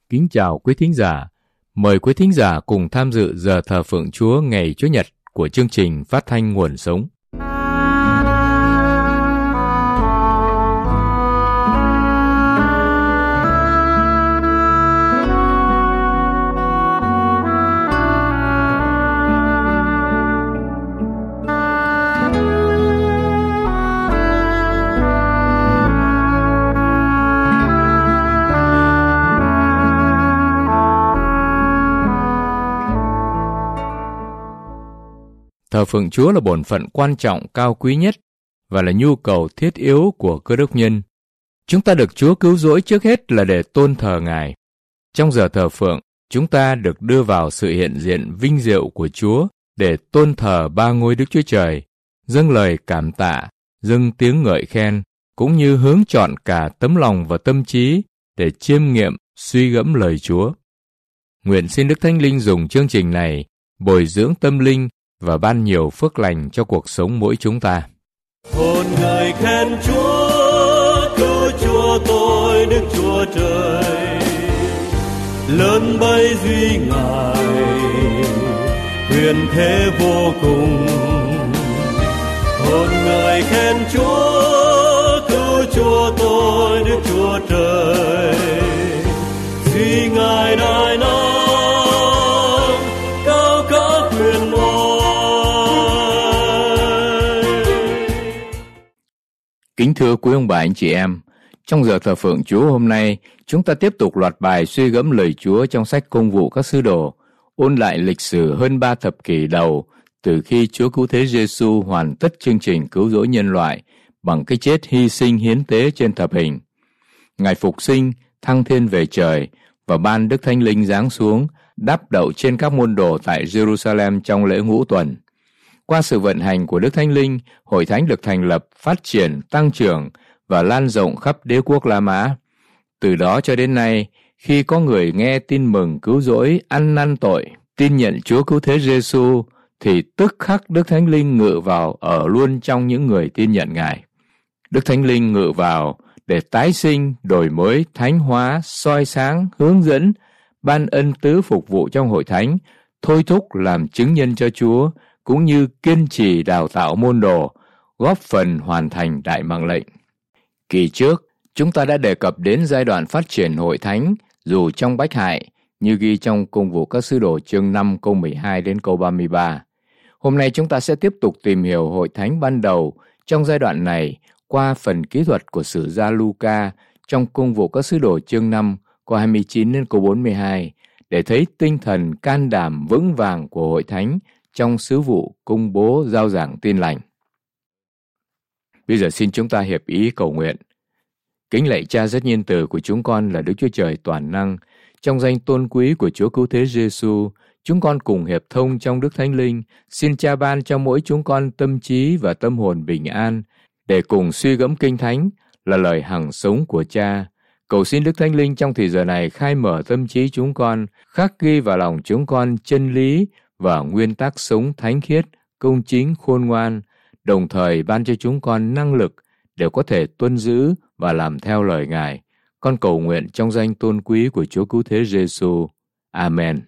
Kính chào quý thính giả. Mời quý thính giả cùng tham dự giờ thờ phượng Chúa ngày Chủ nhật của chương trình Phát thanh Nguồn Sống. Thờ phượng Chúa là bổn phận quan trọng cao quý nhất và là nhu cầu thiết yếu của cơ đốc nhân. Chúng ta được Chúa cứu rỗi trước hết là để tôn thờ Ngài. Trong giờ thờ phượng, chúng ta được đưa vào sự hiện diện vinh diệu của Chúa để tôn thờ ba ngôi Đức Chúa Trời, dâng lời cảm tạ, dâng tiếng ngợi khen, cũng như hướng chọn cả tấm lòng và tâm trí để chiêm nghiệm, suy gẫm lời Chúa. Nguyện xin Đức Thánh Linh dùng chương trình này bồi dưỡng tâm linh và ban nhiều phước lành cho cuộc sống mỗi chúng ta. Hồn người khen Chúa, cứu Chúa tôi Đức Chúa Trời, lớn bấy duy Ngài, quyền thế vô cùng. Hồn người khen Chúa, cứu Chúa tôi Đức Chúa Trời, duy Ngài đại năng. Kính thưa quý ông bà anh chị em, trong giờ thờ phượng Chúa hôm nay, chúng ta tiếp tục loạt bài suy gẫm lời Chúa trong sách Công vụ các sứ đồ, ôn lại lịch sử hơn 3 thập kỷ đầu từ khi Chúa Cứu Thế Giêsu hoàn tất chương trình cứu rỗi nhân loại bằng cái chết hy sinh hiến tế trên thập hình. Ngài phục sinh, thăng thiên về trời và ban Đức Thánh Linh giáng xuống, đáp đậu trên các môn đồ tại Jerusalem trong lễ Ngũ Tuần. Qua sự vận hành của Đức Thánh Linh, Hội Thánh được thành lập, phát triển, tăng trưởng và lan rộng khắp đế quốc La Mã. Từ đó cho đến nay, khi có người nghe tin mừng cứu rỗi, ăn năn tội, tin nhận Chúa Cứu Thế Giêsu, thì tức khắc Đức Thánh Linh ngự vào ở luôn trong những người tin nhận Ngài. Đức Thánh Linh ngự vào để tái sinh, đổi mới, thánh hóa, soi sáng, hướng dẫn, ban ân tứ phục vụ trong Hội Thánh, thôi thúc làm chứng nhân cho Chúa, cũng như kiên trì đào tạo môn đồ, góp phần hoàn thành đại mạng lệnh. Kỳ trước, chúng ta đã đề cập đến giai đoạn phát triển Hội Thánh dù trong bách hại, như ghi trong Công vụ các sứ đồ chương 5 câu 12 đến câu 33. Hôm nay chúng ta sẽ tiếp tục tìm hiểu Hội Thánh ban đầu trong giai đoạn này qua phần kỹ thuật của sử gia Luca trong Công vụ các sứ đồ chương 5 câu 29 đến câu 42 để thấy tinh thần can đảm vững vàng của Hội Thánh trong sứ vụ công bố rao giảng tin lành. Bây giờ xin chúng ta hiệp ý cầu nguyện. Kính lạy Cha rất nhân từ của chúng con là Đức Chúa Trời toàn năng, trong danh tôn quý của Chúa Cứu Thế Giêsu, chúng con cùng hiệp thông trong Đức Thánh Linh, xin Cha ban cho mỗi chúng con tâm trí và tâm hồn bình an, để cùng suy gẫm Kinh Thánh là lời hằng sống của Cha. Cầu xin Đức Thánh Linh trong thời giờ này khai mở tâm trí chúng con, khắc ghi vào lòng chúng con chân lý và nguyên tắc sống thánh khiết, công chính, khôn ngoan, đồng thời ban cho chúng con năng lực để có thể tuân giữ và làm theo lời Ngài. Con cầu nguyện trong danh tôn quý của Chúa Cứu Thế Giêsu. Amen.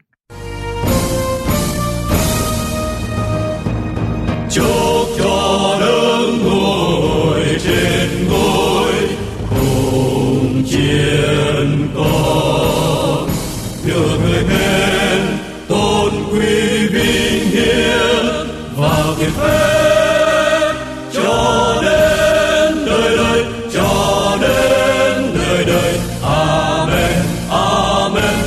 Chúc cho Đấng ngồi trên ngôi cùng chiến con, được người khen tôn quý vinh hiển và kiệt phép cho đến đời đời, cho đến đời đời. Amen, amen,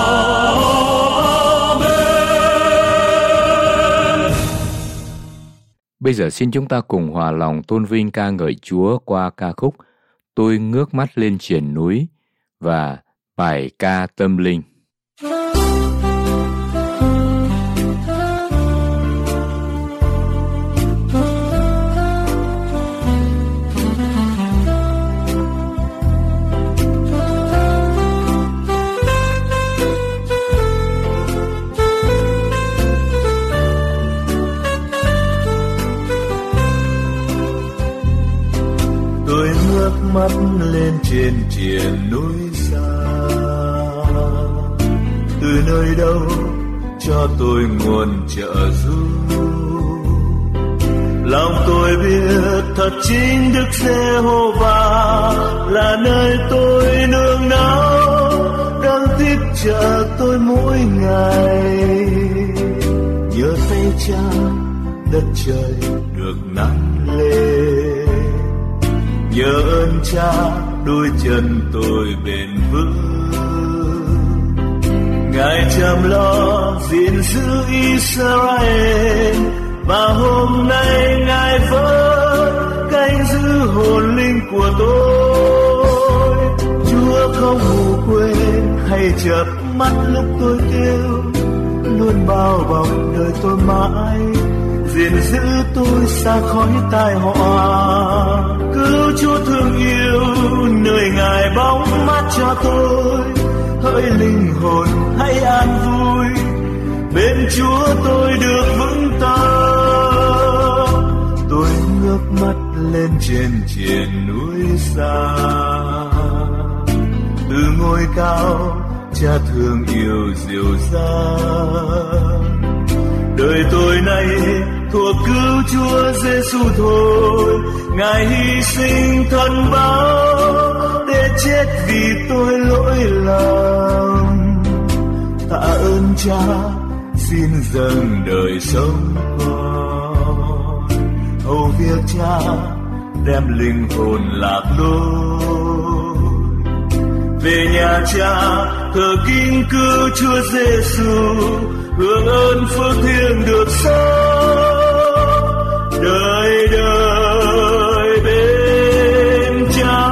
amen. Bây giờ xin chúng ta cùng hòa lòng tôn vinh ca ngợi Chúa qua ca khúc Tôi ngước mắt lên triền núi và bài ca tâm linh. Tôi ngước mắt lên trên triền núi xa, nơi đâu cho tôi nguồn trợ giúp. Lòng tôi biết thật chính Đức Giê-hô-va là nơi tôi nương náu, đang tiếp trợ tôi mỗi ngày. Nhờ tay Cha đất trời được nắng lên, nhờ ơn Cha đôi chân tôi bền vững. Ngài chăm lo gìn giữ Israel, và hôm nay Ngài vẫn canh giữ hồn linh của tôi. Chúa không ngủ quên hay chợp mắt lúc tôi kêu, luôn bao bọc đời tôi mãi, gìn giữ tôi xa khỏi tai họa. Cứu Chúa thương yêu nơi Ngài bóng mát cho tôi, hỡi linh hồn hãy an vui, bên Chúa tôi được vững tâm. Tôi ngước mắt lên trên triền núi xa, từ ngôi cao Cha thương yêu dịu dàng. Đời tôi này thuộc cứu Chúa Giêsu thôi, Ngài hy sinh thân báo để chết vì tôi lỗi lầm. Tạ ơn Cha xin dâng đời sống con, hầu việc Cha đem linh hồn lạc lối. Về nhà Cha thờ kính cứu Chúa Giêsu, hưởng ơn phước thiêng được sống đời đời bên Cha.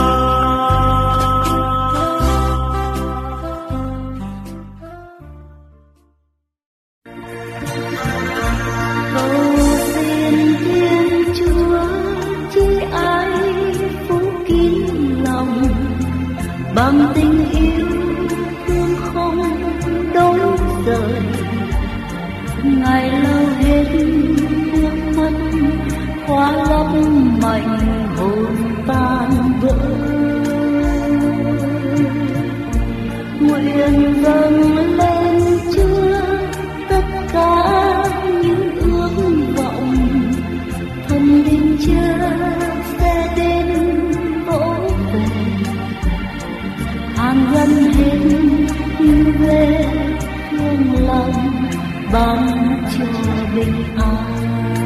Cầu xin Thiên Chúa chứ ai phú kín lòng, bằng tình yêu thương không đổi rời. Ngài lau hết nước mắt, khóa lấp mảnh hồn tan vỡ. Nguyện dâng lên Chúa tất cả những ước vọng, thần linh Cha sẽ đến vỗ về, hàng dân hết như về thương lòng, ban cho bình an.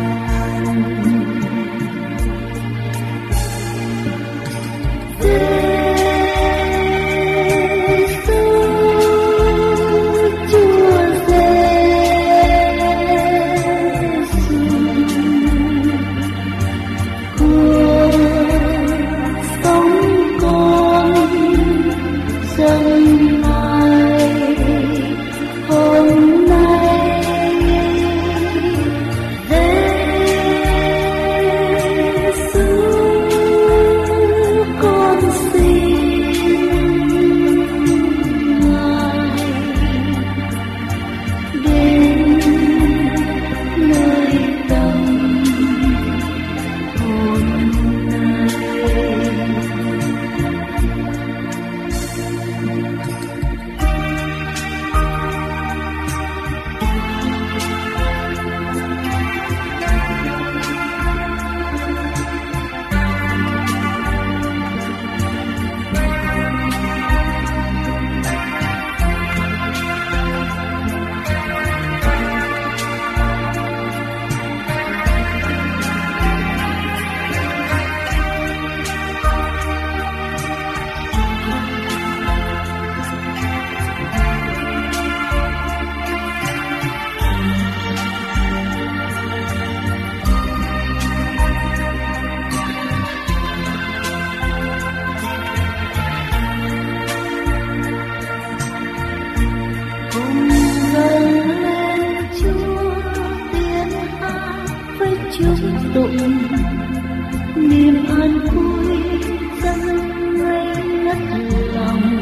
niềm an vui dâng ngây ngất lòng,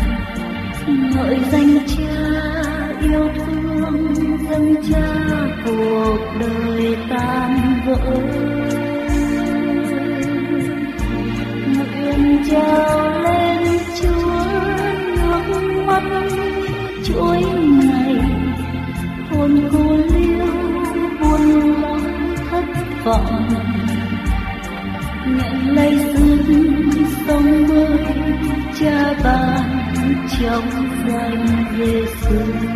ngợi danh Cha yêu thương, dâng Cha cuộc đời tan vỡ. Nguyện trao lên Chúa nước mắt chuỗi ngày hồn cô liêu buồn lo thất vọng, nhận lấy dưng sông bơi cha ban trong danh Giêsu.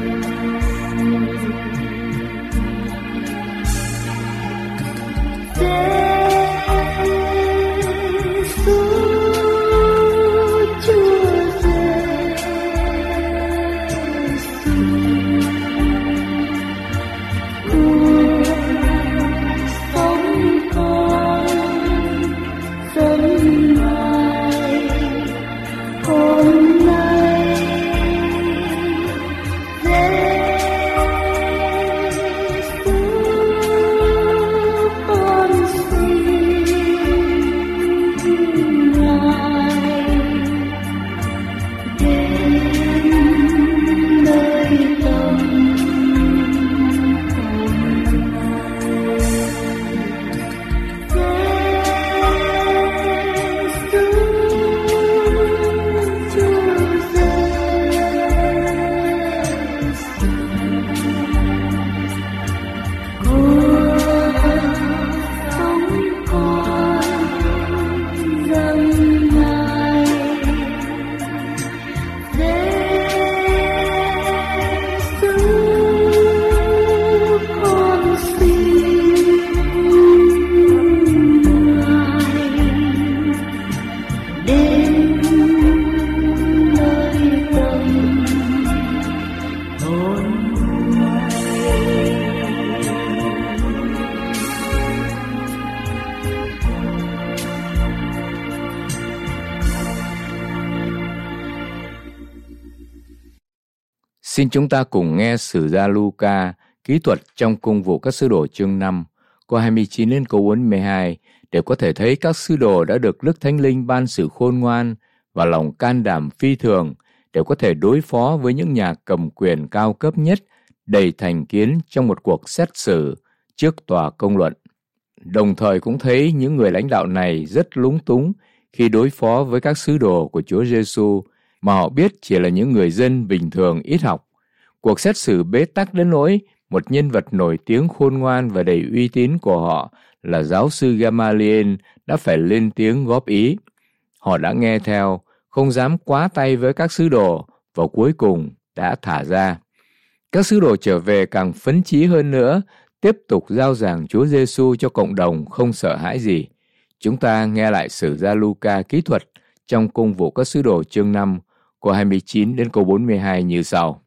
Xin chúng ta cùng nghe sử gia Luca kỹ thuật trong Công vụ các sứ đồ chương 5, câu 29 đến câu 42 để có thể thấy các sứ đồ đã được Đức Thánh Linh ban sự khôn ngoan và lòng can đảm phi thường để có thể đối phó với những nhà cầm quyền cao cấp nhất đầy thành kiến trong một cuộc xét xử trước tòa công luận. Đồng thời cũng thấy những người lãnh đạo này rất lúng túng khi đối phó với các sứ đồ của Chúa Giêsu mà họ biết chỉ là những người dân bình thường ít học. Cuộc xét xử bế tắc đến nỗi một nhân vật nổi tiếng khôn ngoan và đầy uy tín của họ là giáo sư Gamaliel đã phải lên tiếng góp ý. Họ đã nghe theo, không dám quá tay với các sứ đồ và cuối cùng đã thả ra. Các sứ đồ trở về càng phấn chí hơn nữa, tiếp tục rao giảng Chúa Giêsu cho cộng đồng không sợ hãi gì. Chúng ta nghe lại sử gia Luca kỹ thuật trong Công vụ các sứ đồ chương 5, câu 29 đến câu 42 như sau.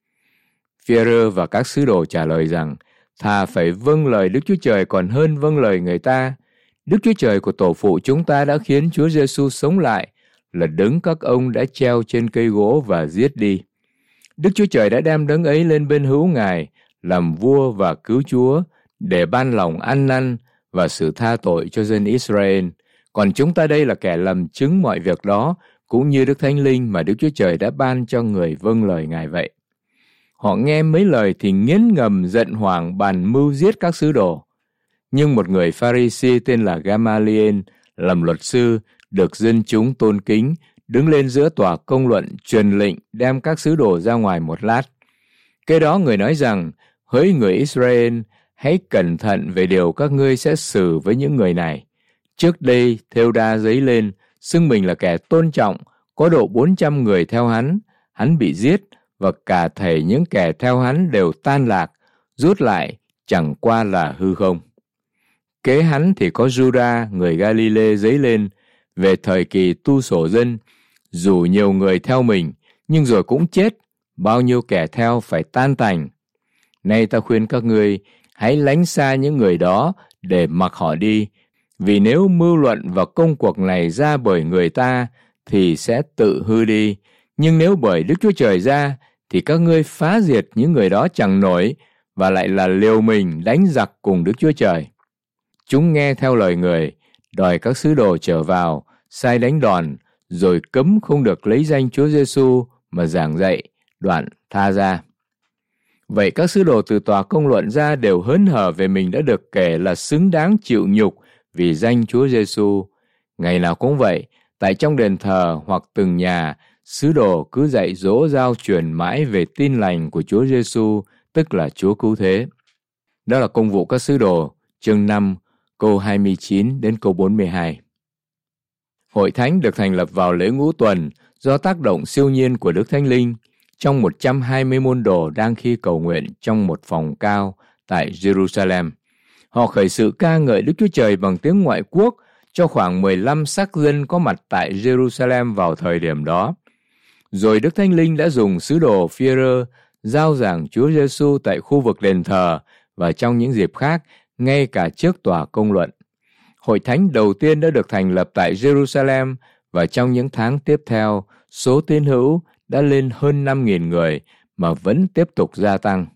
Phi-e-rơ và các sứ đồ trả lời rằng, thà phải vâng lời Đức Chúa Trời còn hơn vâng lời người ta. Đức Chúa Trời của tổ phụ chúng ta đã khiến Chúa Giêsu sống lại, là đấng các ông đã treo trên cây gỗ và giết đi. Đức Chúa Trời đã đem đấng ấy lên bên hữu Ngài, làm vua và cứu Chúa, để ban lòng ăn năn và sự tha tội cho dân Israel. Còn chúng ta đây là kẻ làm chứng mọi việc đó, cũng như Đức Thánh Linh mà Đức Chúa Trời đã ban cho người vâng lời Ngài vậy. Họ nghe mấy lời thì nghiến ngầm giận hoảng bàn mưu giết các sứ đồ. Nhưng một người Pha-ri-si tên là Gamaliel, làm luật sư, được dân chúng tôn kính, đứng lên giữa tòa công luận truyền lệnh đem các sứ đồ ra ngoài một lát. Kế đó người nói rằng, hỡi người Israel, hãy cẩn thận về điều các ngươi sẽ xử với những người này. Trước đây, Thêu-đa giấy lên, xưng mình là kẻ tôn trọng, có độ 400 người theo hắn bị giết, và cả thảy những kẻ theo hắn đều tan lạc, rút lại, chẳng qua là hư không. Kế hắn thì có Giu-đa, người Ga-li-lê giấy lên, về thời kỳ tu sổ dân, dù nhiều người theo mình, nhưng rồi cũng chết, bao nhiêu kẻ theo phải tan tành. Nay ta khuyên các ngươi, hãy lánh xa những người đó để mặc họ đi, vì nếu mưu luận và công cuộc này ra bởi người ta, thì sẽ tự hư đi. Nhưng nếu bởi Đức Chúa Trời ra, thì các ngươi phá diệt những người đó chẳng nổi, và lại là liều mình đánh giặc cùng Đức Chúa Trời. Chúng nghe theo lời người, đòi các sứ đồ trở vào, sai đánh đòn, rồi cấm không được lấy danh Chúa Giêsu mà giảng dạy, đoạn tha ra. Vậy các sứ đồ từ tòa công luận ra đều hớn hở về mình đã được kể là xứng đáng chịu nhục vì danh Chúa Giêsu. Ngày nào cũng vậy, tại trong đền thờ hoặc từng nhà sứ đồ cứ dạy dỗ giao truyền mãi về tin lành của Chúa Giêsu, tức là Chúa Cứu Thế. Đó là Công vụ các sứ đồ, chương 5, câu 29 đến câu 42. Hội thánh được thành lập vào lễ Ngũ Tuần do tác động siêu nhiên của Đức Thánh Linh trong 120 môn đồ đang khi cầu nguyện trong một phòng cao tại Jerusalem. Họ khởi sự ca ngợi Đức Chúa Trời bằng tiếng ngoại quốc cho khoảng 15 sắc dân có mặt tại Jerusalem vào thời điểm đó. Rồi Đức Thánh Linh đã dùng sứ đồ Phi-e-rơ giao giảng Chúa Giêsu tại khu vực đền thờ và trong những dịp khác, ngay cả trước tòa công luận. Hội thánh đầu tiên đã được thành lập tại Jerusalem và trong những tháng tiếp theo, số tín hữu đã lên hơn 5.000 người mà vẫn tiếp tục gia tăng.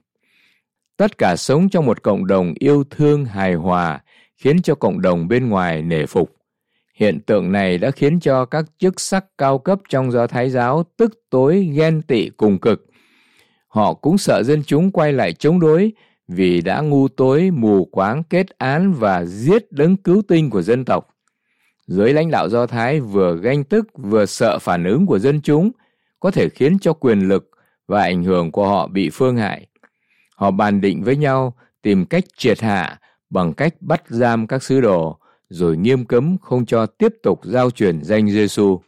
Tất cả sống trong một cộng đồng yêu thương hài hòa, khiến cho cộng đồng bên ngoài nể phục. Hiện tượng này đã khiến cho các chức sắc cao cấp trong Do Thái giáo tức tối ghen tị cùng cực. Họ cũng sợ dân chúng quay lại chống đối vì đã ngu tối, mù quáng kết án và giết đấng cứu tinh của dân tộc. Giới lãnh đạo Do Thái vừa ganh tức vừa sợ phản ứng của dân chúng có thể khiến cho quyền lực và ảnh hưởng của họ bị phương hại. Họ bàn định với nhau tìm cách triệt hạ bằng cách bắt giam các sứ đồ, rồi nghiêm cấm không cho tiếp tục giao truyền danh Giêsu.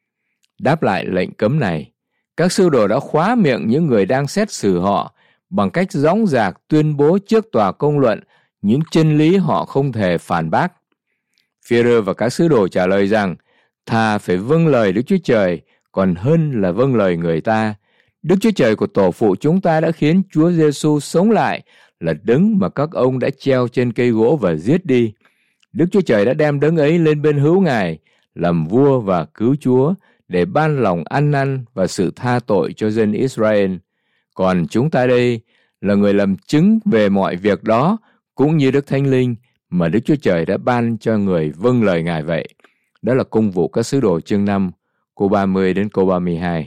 Đáp lại lệnh cấm này, các sứ đồ đã khóa miệng những người đang xét xử họ bằng cách dõng dạc tuyên bố trước tòa công luận những chân lý họ không thể phản bác. Phi-e-rơ và các sứ đồ trả lời rằng thà phải vâng lời Đức Chúa Trời còn hơn là vâng lời người ta. Đức Chúa Trời của tổ phụ chúng ta đã khiến Chúa Giêsu sống lại, là đấng mà các ông đã treo trên cây gỗ và giết đi. Đức Chúa Trời đã đem đấng ấy lên bên hữu Ngài, làm vua và cứu Chúa, để ban lòng ăn năn và sự tha tội cho dân Israel. Còn chúng ta đây là người làm chứng về mọi việc đó, cũng như Đức Thánh Linh mà Đức Chúa Trời đã ban cho người vâng lời Ngài vậy. Đó là Công vụ các sứ đồ chương 5, câu 30 đến câu 32.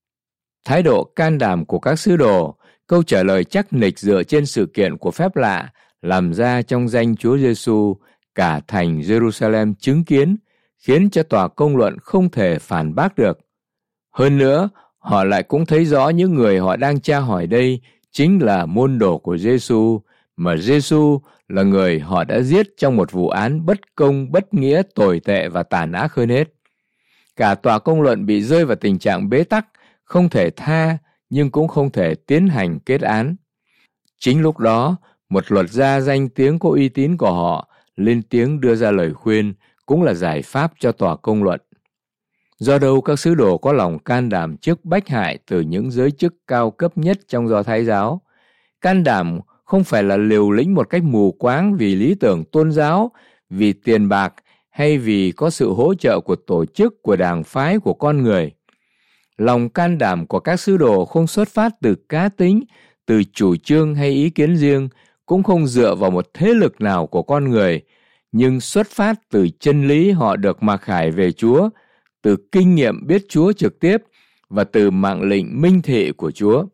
Thái độ can đảm của các sứ đồ, câu trả lời chắc nịch dựa trên sự kiện của phép lạ làm ra trong danh Chúa Giêsu, cả thành Jerusalem chứng kiến, khiến cho tòa công luận không thể phản bác được. Hơn nữa, họ lại cũng thấy rõ những người họ đang tra hỏi đây chính là môn đồ của Giêsu, mà Giêsu là người họ đã giết trong một vụ án bất công, bất nghĩa, tồi tệ và tàn ác hơn hết. Cả tòa công luận bị rơi vào tình trạng bế tắc, không thể tha nhưng cũng không thể tiến hành kết án. Chính lúc đó, một luật gia danh tiếng có uy tín của họ lên tiếng đưa ra lời khuyên, cũng là giải pháp cho tòa công luận. Do đâu các sứ đồ có lòng can đảm trước bách hại từ những giới chức cao cấp nhất trong Do Thái giáo. Can đảm không phải là liều lĩnh một cách mù quáng vì lý tưởng tôn giáo, vì tiền bạc hay vì có sự hỗ trợ của tổ chức, của đảng phái, của con người. Lòng can đảm của các sứ đồ không xuất phát từ cá tính, từ chủ trương hay ý kiến riêng, cũng không dựa vào một thế lực nào của con người, nhưng xuất phát từ chân lý họ được mặc khải về Chúa, từ kinh nghiệm biết Chúa trực tiếp và từ mạng lệnh minh thị của Chúa.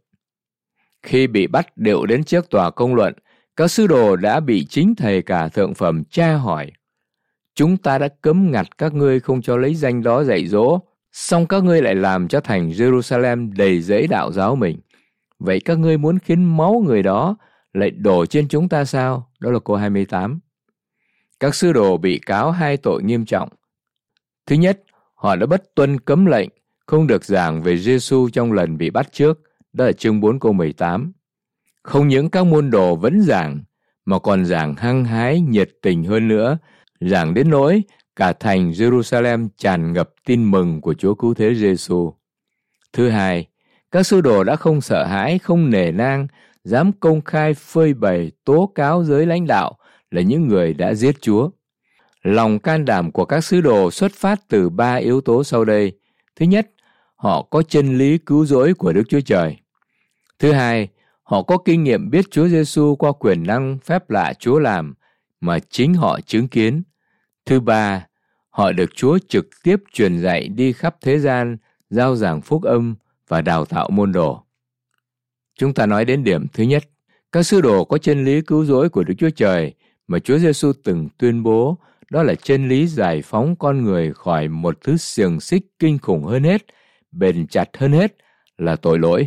Khi bị bắt điệu đến trước tòa công luận, các sứ đồ đã bị chính thầy cả thượng phẩm tra hỏi: chúng ta đã cấm ngặt các ngươi không cho lấy danh đó dạy dỗ, song các ngươi lại làm cho thành Jerusalem đầy rẫy đạo giáo mình. Vậy các ngươi muốn khiến máu người đó lại đổ trên chúng ta sao? Đó là câu 28. Các sứ đồ bị cáo hai tội nghiêm trọng. Thứ nhất, họ đã bất tuân cấm lệnh, không được giảng về Giêsu trong lần bị bắt trước. Đó là chương 4 câu 18. Không những các môn đồ vẫn giảng, mà còn giảng hăng hái, nhiệt tình hơn nữa, giảng đến nỗi cả thành Jerusalem tràn ngập tin mừng của Chúa Cứu Thế Giêsu. Thứ hai, các sứ đồ đã không sợ hãi, không nể nang, dám công khai phơi bày tố cáo giới lãnh đạo là những người đã giết Chúa. Lòng can đảm của các sứ đồ xuất phát từ ba yếu tố sau đây. Thứ nhất, họ có chân lý cứu rỗi của Đức Chúa Trời. Thứ hai, họ có kinh nghiệm biết Chúa Giêsu qua quyền năng phép lạ Chúa làm mà chính họ chứng kiến. Thứ ba, họ được Chúa trực tiếp truyền dạy đi khắp thế gian, rao giảng phúc âm và đào tạo môn đồ. Chúng ta nói đến điểm thứ nhất, các sứ đồ có chân lý cứu rỗi của Đức Chúa Trời mà Chúa Giêsu từng tuyên bố, đó là chân lý giải phóng con người khỏi một thứ xiềng xích kinh khủng hơn hết, bền chặt hơn hết là tội lỗi.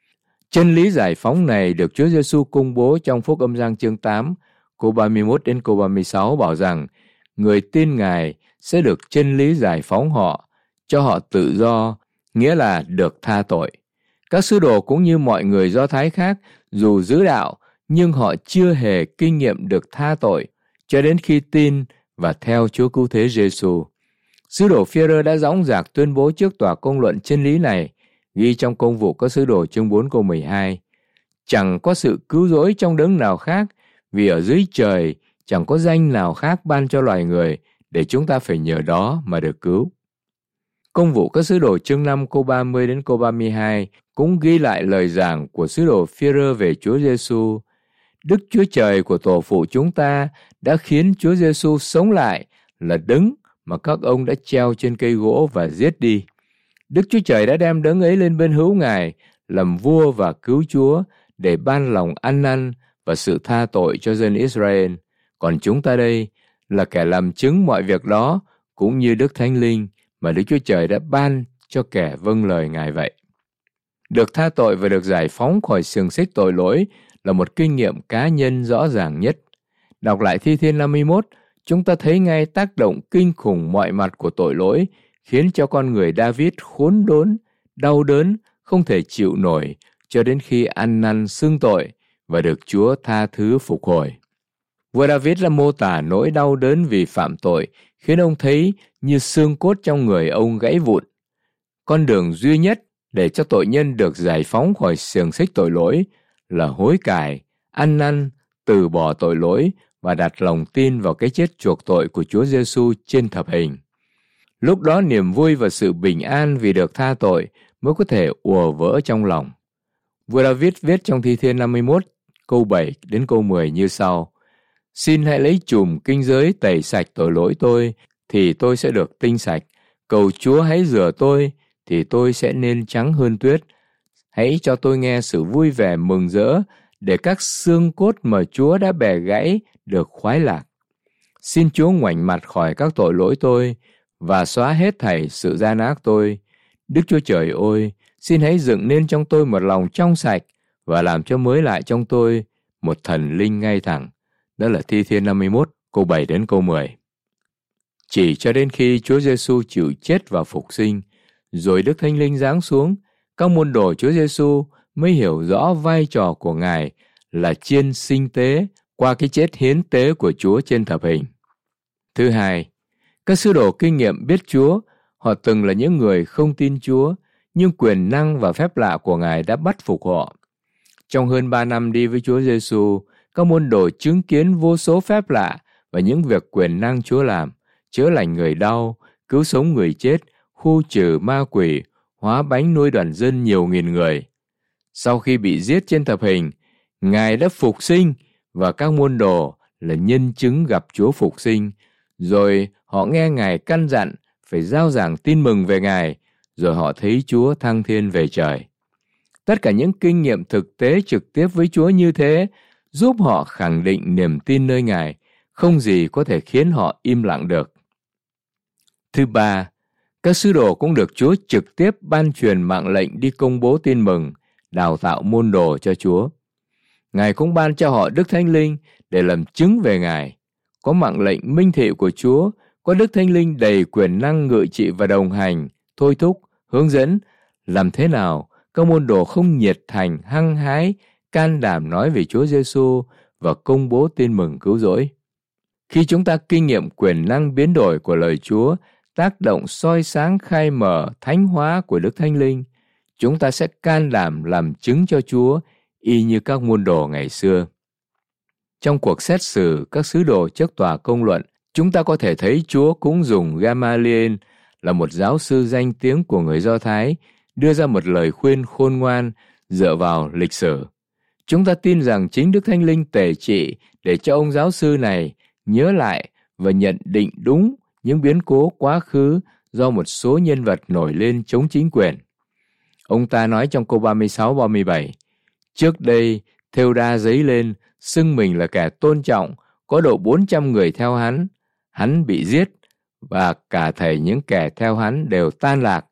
Chân lý giải phóng này được Chúa Giêsu công bố trong Phúc Âm Giăng chương 8, câu 31 đến câu 36 bảo rằng người tin Ngài sẽ được chân lý giải phóng họ, cho họ tự do, nghĩa là được tha tội. Các sứ đồ cũng như mọi người Do Thái khác, dù giữ đạo, nhưng họ chưa hề kinh nghiệm được tha tội cho đến khi tin và theo Chúa Cứu Thế Giêsu. Sứ đồ Phi-e-rơ đã dõng dạc tuyên bố trước tòa công luận chân lý này, ghi trong Công vụ các sứ đồ chương 4 câu 12. Chẳng có sự cứu rỗi trong đấng nào khác, vì ở dưới trời chẳng có danh nào khác ban cho loài người để chúng ta phải nhờ đó mà được cứu. Công vụ các sứ đồ chương 5 câu 30 đến câu 32 cũng ghi lại lời giảng của sứ đồ Phi-e-rơ về Chúa Giêsu. Đức Chúa Trời của tổ phụ chúng ta đã khiến Chúa Giêsu sống lại, là đấng mà các ông đã treo trên cây gỗ và giết đi. Đức Chúa Trời đã đem đấng ấy lên bên hữu Ngài làm vua và cứu Chúa để ban lòng ăn năn và sự tha tội cho dân Israel. Còn chúng ta đây là kẻ làm chứng mọi việc đó, cũng như Đức Thánh Linh mà Đức Chúa Trời đã ban cho kẻ vâng lời Ngài vậy. Được tha tội và được giải phóng khỏi xiềng xích tội lỗi là một kinh nghiệm cá nhân rõ ràng nhất. Đọc lại Thi Thiên 51, chúng ta thấy ngay tác động kinh khủng mọi mặt của tội lỗi, khiến cho con người David khốn đốn, đau đớn, không thể chịu nổi, cho đến khi ăn năn xưng tội và được Chúa tha thứ phục hồi. Vua David đã mô tả nỗi đau đớn vì phạm tội, khiến ông thấy như xương cốt trong người ông gãy vụn. Con đường duy nhất để cho tội nhân được giải phóng khỏi xiềng xích tội lỗi là hối cải, ăn năn, từ bỏ tội lỗi và đặt lòng tin vào cái chết chuộc tội của Chúa Giêsu trên thập hình. Lúc đó niềm vui và sự bình an vì được tha tội mới có thể ùa vỡ trong lòng. Vua David viết trong Thi Thiên 51 câu 7 đến câu 10 như sau: Xin hãy lấy chùm kinh giới tẩy sạch tội lỗi tôi, thì tôi sẽ được tinh sạch. Cầu Chúa hãy rửa tôi, thì tôi sẽ nên trắng hơn tuyết. Hãy cho tôi nghe sự vui vẻ mừng rỡ, để các xương cốt mà Chúa đã bẻ gãy được khoái lạc. Xin Chúa ngoảnh mặt khỏi các tội lỗi tôi, và xóa hết thảy sự gian ác tôi. Đức Chúa Trời ơi, xin hãy dựng nên trong tôi một lòng trong sạch, và làm cho mới lại trong tôi một thần linh ngay thẳng. Đó là Thi Thiên 51, câu 7 đến câu 10. Chỉ cho đến khi Chúa Giêsu chịu chết và phục sinh, rồi Đức Thánh Linh giáng xuống, các môn đồ Chúa Giêsu mới hiểu rõ vai trò của Ngài là chiên sinh tế qua cái chết hiến tế của Chúa trên thập hình. Thứ hai, các sứ đồ kinh nghiệm biết Chúa, họ từng là những người không tin Chúa, nhưng quyền năng và phép lạ của Ngài đã bắt phục họ. Trong hơn 3 năm đi với Chúa Giêsu, các môn đồ chứng kiến vô số phép lạ và những việc quyền năng Chúa làm, chữa lành người đau, cứu sống người chết, khu trừ ma quỷ, hóa bánh nuôi đoàn dân nhiều nghìn người. Sau khi bị giết trên thập hình, Ngài đã phục sinh và các môn đồ là nhân chứng gặp Chúa phục sinh. Rồi họ nghe Ngài căn dặn phải rao giảng tin mừng về Ngài, rồi họ thấy Chúa thăng thiên về trời. Tất cả những kinh nghiệm thực tế trực tiếp với Chúa như thế giúp họ khẳng định niềm tin nơi Ngài, không gì có thể khiến họ im lặng được. Thứ ba, các sứ đồ cũng được Chúa trực tiếp ban truyền mạng lệnh đi công bố tin mừng, đào tạo môn đồ cho Chúa. Ngài cũng ban cho họ Đức Thánh Linh để làm chứng về Ngài. Có mạng lệnh minh thị của Chúa, có Đức Thánh Linh đầy quyền năng ngự trị và đồng hành, thôi thúc, hướng dẫn, làm thế nào các môn đồ không nhiệt thành, hăng hái, can đảm nói về Chúa Giêsu và công bố tin mừng cứu rỗi. Khi chúng ta kinh nghiệm quyền năng biến đổi của lời Chúa, tác động soi sáng khai mở thánh hóa của Đức Thánh Linh, chúng ta sẽ can đảm làm chứng cho Chúa y như các môn đồ ngày xưa. Trong cuộc xét xử các sứ đồ trước tòa công luận, chúng ta có thể thấy Chúa cũng dùng Gamaliel là một giáo sư danh tiếng của người Do Thái đưa ra một lời khuyên khôn ngoan dựa vào lịch sử. Chúng ta tin rằng chính Đức Thánh Linh tể trị để cho ông giáo sư này nhớ lại và nhận định đúng những biến cố quá khứ do một số nhân vật nổi lên chống chính quyền. Ông ta nói trong câu 36-37, trước đây Thêu-đa dấy lên, xưng mình là kẻ tôn trọng, có độ 400 người theo hắn. Hắn bị giết, và cả thảy những kẻ theo hắn đều tan lạc,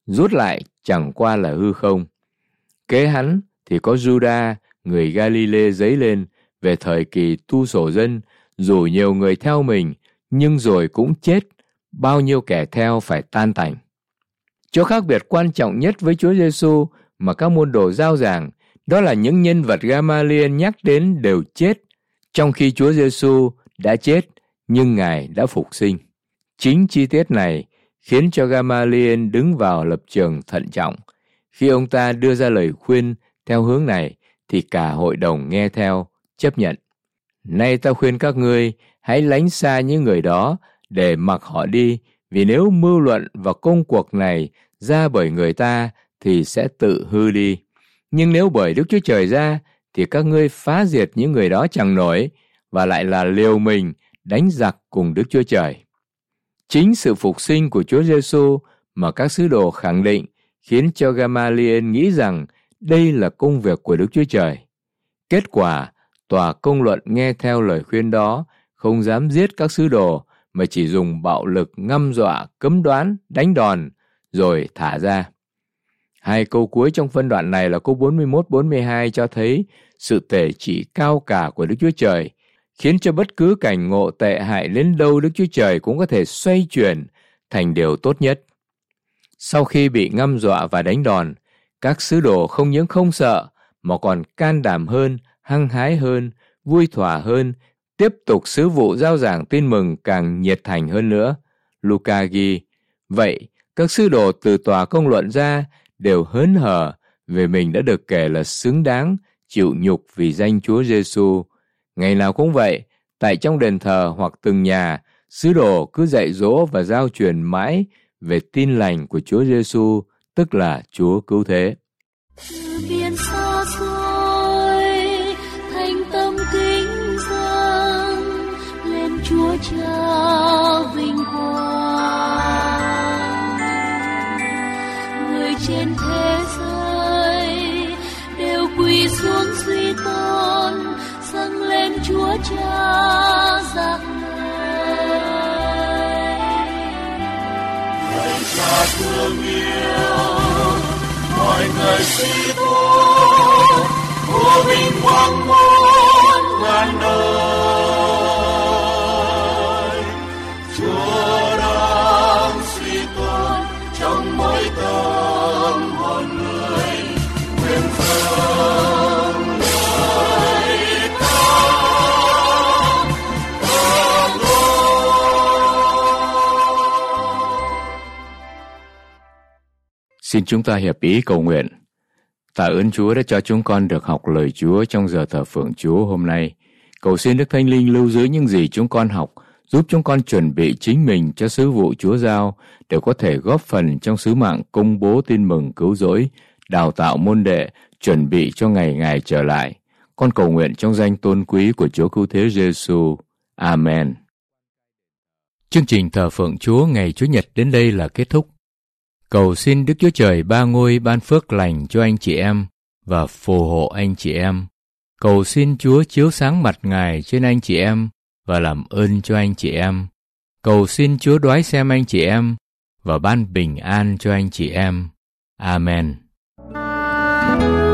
rút lại chẳng qua là hư không. Kế hắn thì có Juda, người Galilee dấy lên về thời kỳ tu sổ dân, rủ nhiều người theo mình, nhưng rồi cũng chết, bao nhiêu kẻ theo phải tan tành. Chỗ khác biệt quan trọng nhất với Chúa Giêsu mà các môn đồ rao giảng, đó là những nhân vật Gamaliel nhắc đến đều chết, trong khi Chúa Giêsu đã chết, nhưng Ngài đã phục sinh. Chính chi tiết này khiến cho Gamaliel đứng vào lập trường thận trọng. Khi ông ta đưa ra lời khuyên theo hướng này, thì cả hội đồng nghe theo, chấp nhận. Nay ta khuyên các ngươi, hãy lánh xa những người đó để mặc họ đi, vì nếu mưu luận và công cuộc này ra bởi người ta thì sẽ tự hư đi. Nhưng nếu bởi Đức Chúa Trời ra thì các ngươi phá diệt những người đó chẳng nổi, và lại là liều mình đánh giặc cùng Đức Chúa Trời. Chính sự phục sinh của Chúa Giêsu mà các sứ đồ khẳng định khiến cho Gamaliel nghĩ rằng đây là công việc của Đức Chúa Trời. Kết quả, tòa công luận nghe theo lời khuyên đó, không dám giết các sứ đồ mà chỉ dùng bạo lực ngăm dọa, cấm đoán, đánh đòn rồi thả ra. Hai câu cuối trong phân đoạn này là câu 41-42 cho thấy sự tể trị cao cả của Đức Chúa Trời, khiến cho bất cứ cảnh ngộ tệ hại đến đâu Đức Chúa Trời cũng có thể xoay chuyển thành điều tốt nhất. Sau khi bị ngăm dọa và đánh đòn, các sứ đồ không những không sợ mà còn can đảm hơn, hăng hái hơn, vui thỏa hơn, tiếp tục sứ vụ rao giảng tin mừng càng nhiệt thành hơn nữa. Luca ghi, vậy các sứ đồ từ tòa công luận ra đều hớn hở về mình đã được kể là xứng đáng chịu nhục vì danh Chúa Giêsu. Ngày nào cũng vậy, tại trong đền thờ hoặc từng nhà, sứ đồ cứ dạy dỗ và giao truyền mãi về tin lành của Chúa Giêsu, tức là Chúa cứu thế. Biển xa xôi, thành tâm kính dâng lên Chúa Cha vinh quang. Người trên thế giới đều quỳ xuống suy tôn, dâng lên Chúa Cha giác ngợi. Lạy Cha thương yêu, mọi người suy tôn, vua vinh quang muôn ngàn đời. Chúa đang suy tôn trong mỗi tâm hồn người, nguyện dâng lời ca ngợi. Xin chúng ta hiệp ý cầu nguyện. Tạ ơn Chúa đã cho chúng con được học lời Chúa trong giờ thờ phượng Chúa hôm nay. Cầu xin Đức Thánh Linh lưu giữ những gì chúng con học, giúp chúng con chuẩn bị chính mình cho sứ vụ Chúa giao để có thể góp phần trong sứ mạng công bố tin mừng cứu rỗi, đào tạo môn đệ, chuẩn bị cho ngày Ngài trở lại. Con cầu nguyện trong danh tôn quý của Chúa Cứu Thế Giêsu. Amen. Chương trình thờ phượng Chúa ngày Chủ nhật đến đây là kết thúc. Cầu xin Đức Chúa Trời Ba Ngôi ban phước lành cho anh chị em và phù hộ anh chị em. Cầu xin Chúa chiếu sáng mặt Ngài trên anh chị em và làm ơn cho anh chị em. Cầu xin Chúa đoái xem anh chị em và ban bình an cho anh chị em. Amen.